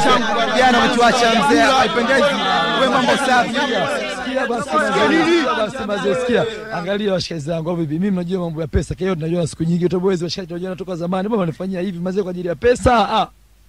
Jana umetuacha mzee, haipendezi. Wewe mambo safi. Sikia angalia washikaji zangu vipi, mimi najua mambo ya pesa, kwa hiyo tunajua siku nyingi utoboezi washikaji tunajua toka zamani, baba wanafanyia hivi mazee kwa ajili ya pesa.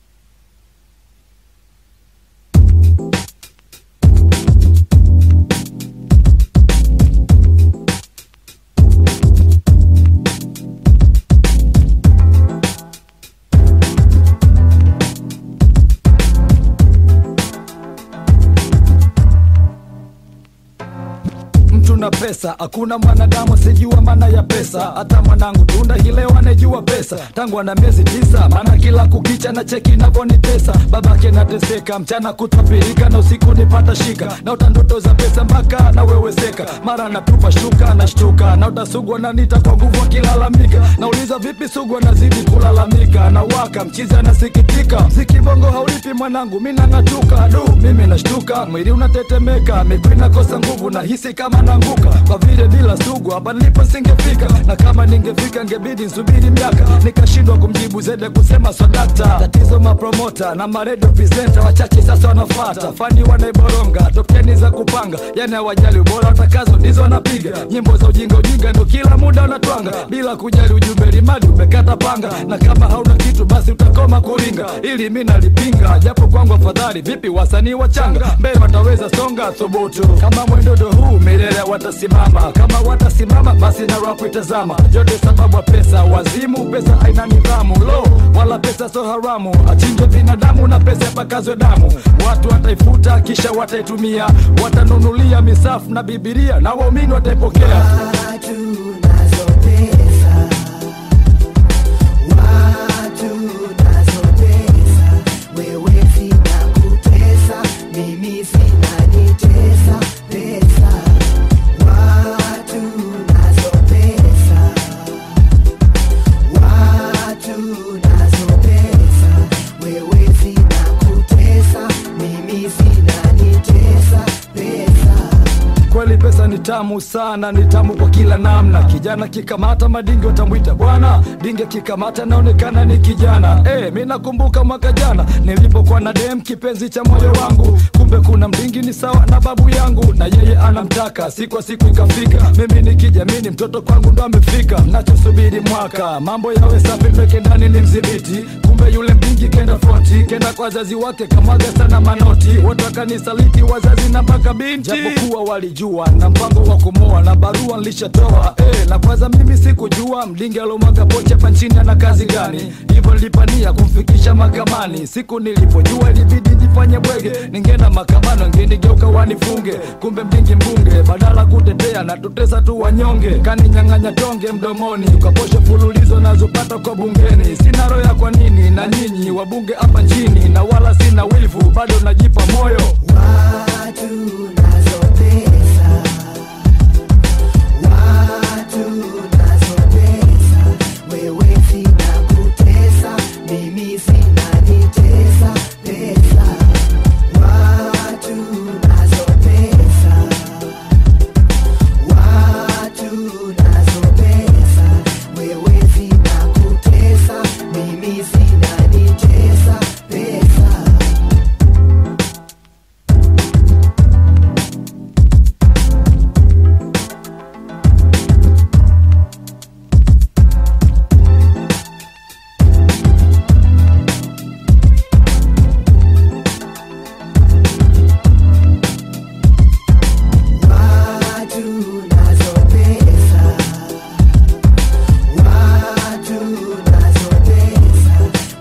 Tuna pesa, hakuna mwanadamu sijua maana ya pesa. Hata mwanangu tunda hilewa anejua pesa. Tangu ana miezi 9, maana kila kukicha na cheki inavonitesa. Babake nateseka, mchana kutapirika na usiku nipata shika. Na utandoto za pesa mpaka na weweseka. Mara natupa shuka na shtuka. Na utasugwa na nita kwa nguvu akilalamika. Nauliza vipi sugwa nazidi kulalamika. Na waka mchizi anasikitika. Mziki bongo haulipi mwanangu, mimi nang'atuka. Mimi nashtuka, mwili unatetemeka. Miguu inakosa nguvu na hisi kama nanguka. Kwa vile bila sugu hapa nilipo singefika. Na kama ningefika ngebidi nsubiri miaka. Nikashindwa kumjibu zede kusema sodakta. Tatizo mapromota na maredio presenter wachache sasa wanafuata. Fani wanaiboronga, top 10 za kupanga. Yani hawajali ubora watakazo ndizo wanapiga. Nyimbo za ujinga ndo kila muda wanatwanga. Bila kujali ujumbe limadi umekata panga. Na kama hauna kitu basi utakoma kuringa. Ili mimi nalipinga, japo kwangu afadhali. Vipi wasanii wachanga, mbele wataweza songa thubutu. Kama mwendodo huu milele watasimama. Kama watasimama basi na rap itazama. Yote sababu pesa, wazimu pesa haina nidhamu. Wala pesa so haramu. Achinjwe binadamu na pesa pakazwe damu. Watu wataifuta kisha wataitumia. Watanunulia misafu na Biblia na waumini wataipokea. Kweli pesa ni tamu sana, ni tamu kwa kila namna. Kijana kikamata madinge utamwita bwana. Dinge kikamata naonekana ni kijana. Mimi nakumbuka mwaka jana nilipokuwa na dem kipenzi cha moyo wangu. Kumbe kuna mdingi ni sawa na babu yangu. Na yeye anamtaka, siku ikafika. Mimi nikijamini mtoto kwangu ndo amefika. Nachosubiri mwaka, mambo yawe safi peke ndani ni mzibiti. Kumbe yule mdingi kenda fronti, kenda kwa wazazi wake kamaga sana manoti. Watu wakanisaliti wazazi na mpaka binti. Japokuwa walijua na mpango wa kumoa na barua nilishatoa. Na kwanza mimi sikujua mdingi alomwaga pocha hapa nchini ana kazi gani. Hivyo nilipania kumfikisha mahakamani. Siku nilipojua ilibidi jifanye bwege. Ningeenda mahakamani ngenigeuka wanifunge. Kumbe mdingi mbunge, badala kutetea na tutesa tu wanyonge. Kaninyang'anya tonge mdomoni, ukaposha fululizo nazopata kwa bungeni. Sina roho ya kwa nini na nyinyi wabunge hapa nchini. Na wala sina wivu, bado najipa moyo. Watu nazo pesa, watu nazo pesa. Wewe sina kutesa, mimi sina nitesa pesa. Watu nazo pesa, watu nazo pesa. Wewe sina kutesa, mimi sina nitesa pesa.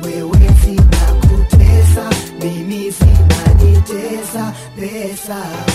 Mimi sina nitesa pesa.